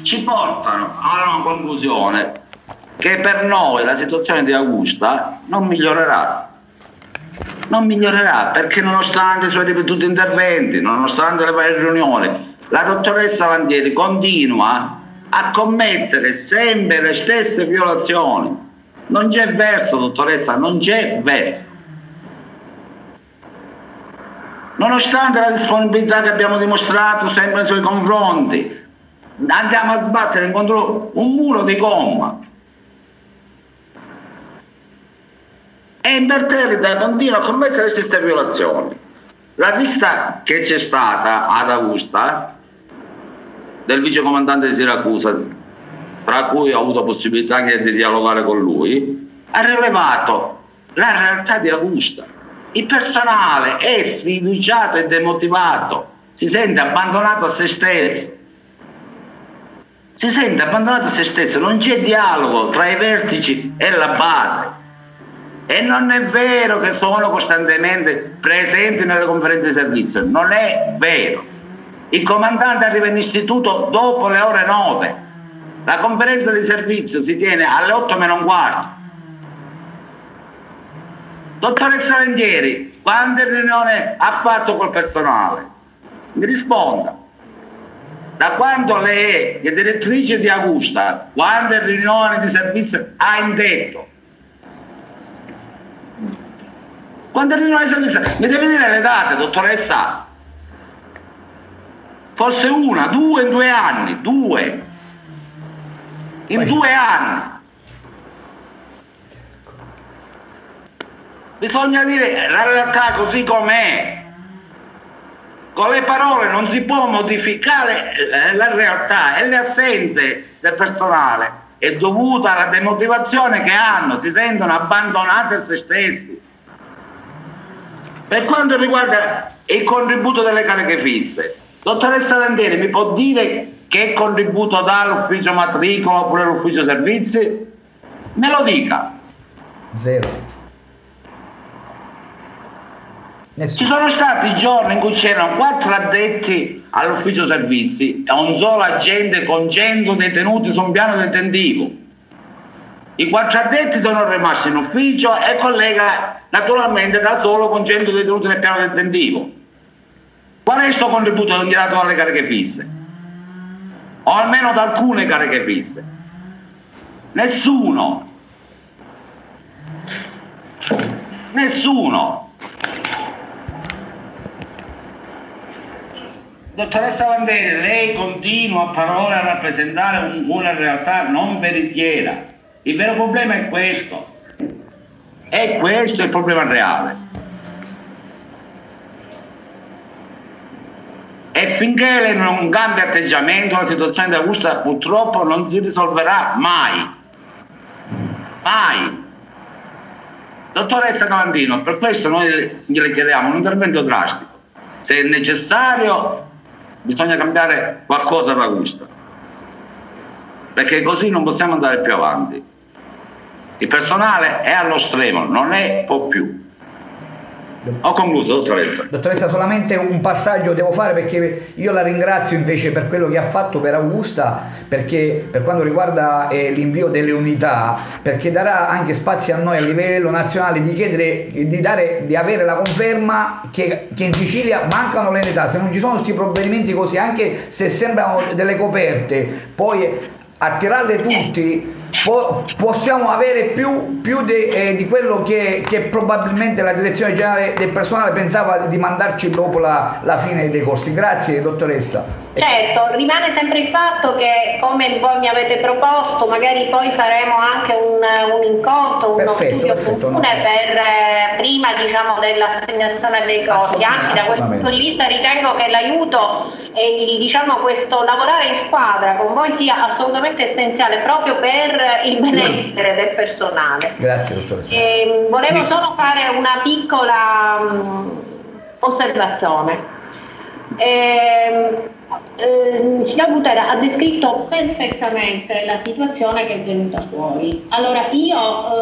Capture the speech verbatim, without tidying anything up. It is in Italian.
ci portano a una conclusione che per noi la situazione di Augusta non migliorerà. Non migliorerà perché nonostante i suoi ripetuti interventi, nonostante le varie riunioni, la dottoressa Landieri continua a commettere sempre le stesse violazioni. Non c'è verso, dottoressa, non c'è verso. Nonostante la disponibilità che abbiamo dimostrato sempre nei suoi confronti, andiamo a sbattere contro un muro di gomma. E imperterrita continua a commettere le stesse violazioni. La vista che c'è stata ad Augusta del vicecomandante di Siracusa, tra cui ho avuto possibilità anche di dialogare con lui, ha rilevato la realtà di Augusta. Il personale è sfiduciato e demotivato, si sente abbandonato a se stesso. Si sente abbandonato a se stesso, non c'è dialogo tra i vertici e la base. E non è vero che sono costantemente presenti nelle conferenze di servizio, non è vero. Il comandante arriva in istituto dopo le ore nove, la conferenza di servizio si tiene alle otto meno un quarto. Dottoressa Landieri, quante riunioni ha fatto col personale? Mi risponda. Da quando lei è direttrice di Augusta, quante riunioni di servizio ha indetto? Quante riunioni di servizio? Mi deve dire le date, dottoressa. Forse una, due in due anni, due. In Poi. due anni. Bisogna dire la realtà così com'è. Con le parole non si può modificare eh, la realtà e le assenze del personale è dovuta alla demotivazione che hanno, si sentono abbandonati a se stessi. Per quanto riguarda il contributo delle cariche fisse, dottoressa Landieri mi può dire che contributo dà l'ufficio matricola oppure l'ufficio servizi? Me lo dica. Zero. Nessuno. Ci sono stati giorni in cui c'erano quattro addetti all'ufficio servizi e un solo agente con cento detenuti su un piano detentivo. I quattro addetti sono rimasti in ufficio e collega naturalmente da solo con cento detenuti nel piano detentivo. Qual è questo contributo che gli dato dalle cariche fisse? O almeno da alcune cariche fisse? Nessuno. Nessuno. Dottoressa Landieri, lei continua a parole a rappresentare un, una realtà non veritiera. Il vero problema è questo. È questo il problema reale. E finché lei non cambia atteggiamento, la situazione di Augusta purtroppo non si risolverà mai. Mai. Dottoressa Calandino, per questo noi gliele chiediamo un intervento drastico. Se è necessario, bisogna cambiare qualcosa ad Augusta. Perché così non possiamo andare più avanti. Il personale è allo stremo, non ne può più. Ho concluso, dottoressa. Dottoressa, solamente un passaggio devo fare, perché io la ringrazio invece per quello che ha fatto per Augusta, perché per quanto riguarda eh, l'invio delle unità, perché darà anche spazio a noi a livello nazionale di chiedere di, dare, di avere la conferma che, che in Sicilia mancano le unità. Se non ci sono questi provvedimenti così, anche se sembrano delle coperte, poi attirarle tutti, po- possiamo avere più, più de, eh, di quello che, che probabilmente la direzione generale del personale pensava di mandarci dopo la, la fine dei corsi. Grazie, dottoressa. Certo, rimane sempre il fatto che, come voi mi avete proposto, magari poi faremo anche un, un incontro, uno perfetto, studio perfetto, comune no. per eh, prima, diciamo, dell'assegnazione dei corsi. Anzi, da questo punto di vista ritengo che l'aiuto e il, diciamo, questo lavorare in squadra con voi sia assolutamente essenziale proprio per il benessere del personale. Grazie, dottoressa. E, volevo solo fare una piccola mh, osservazione. Eh, eh, signor Butera ha descritto perfettamente la situazione che è venuta fuori. Allora io eh,